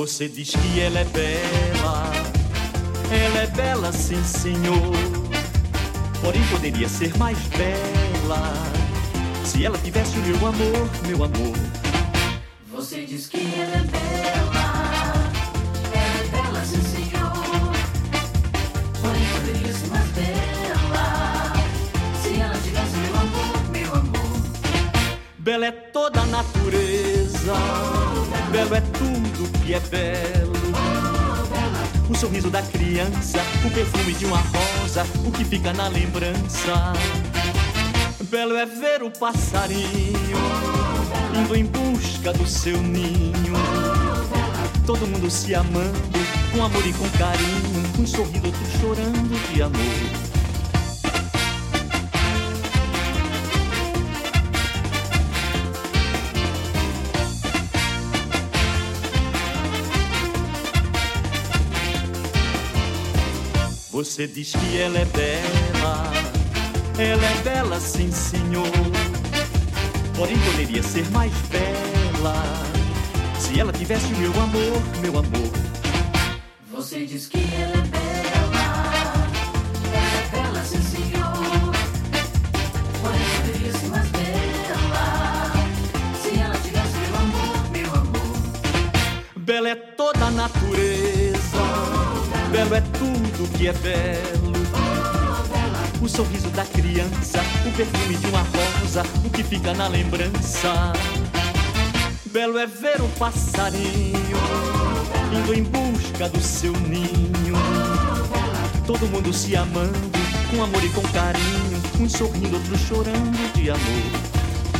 Você diz que ela é bela sim senhor. Porém poderia ser mais bela se ela tivesse o meu amor, meu amor. Você diz que ela é bela sim senhor. Porém poderia ser mais bela se ela tivesse meu amor, meu amor. Bela é toda a natureza, belo é tudo que é belo. O sorriso da criança, o perfume de uma rosa, o que fica na lembrança. Belo é ver o passarinho indo em busca do seu ninho. Todo mundo se amando, com amor e com carinho, um sorrindo, outro chorando de amor. Você diz que ela é bela sim senhor. Porém poderia ser mais bela se ela tivesse o meu amor, meu amor. Você diz que ela é bela sim senhor. Porém poderia ser mais bela se ela tivesse meu amor, meu amor. Bela é toda a natureza, belo é tudo que é belo. O sorriso da criança, o perfume de uma rosa, o que fica na lembrança. Belo é ver o passarinho indo em busca do seu ninho. Todo mundo se amando, com amor e com carinho, um sorrindo, outro chorando de amor.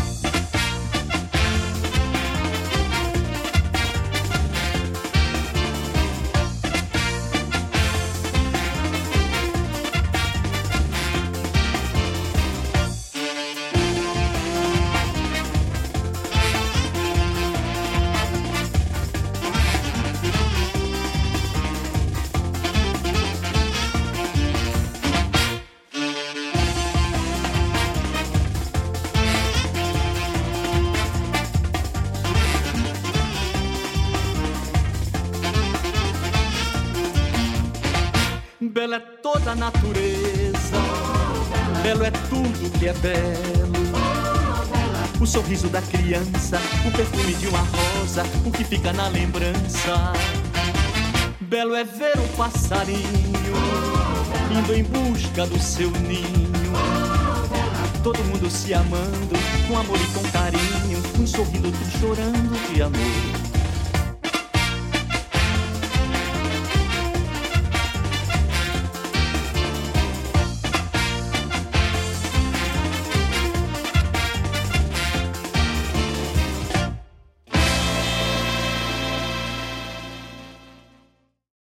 Belo é toda a natureza, belo é tudo que é belo. O sorriso da criança, o perfume de uma rosa, o que fica na lembrança. Belo é ver o passarinho indo em busca do seu ninho. Todo mundo se amando, com amor e com carinho, um sorrindo, outro chorando de amor.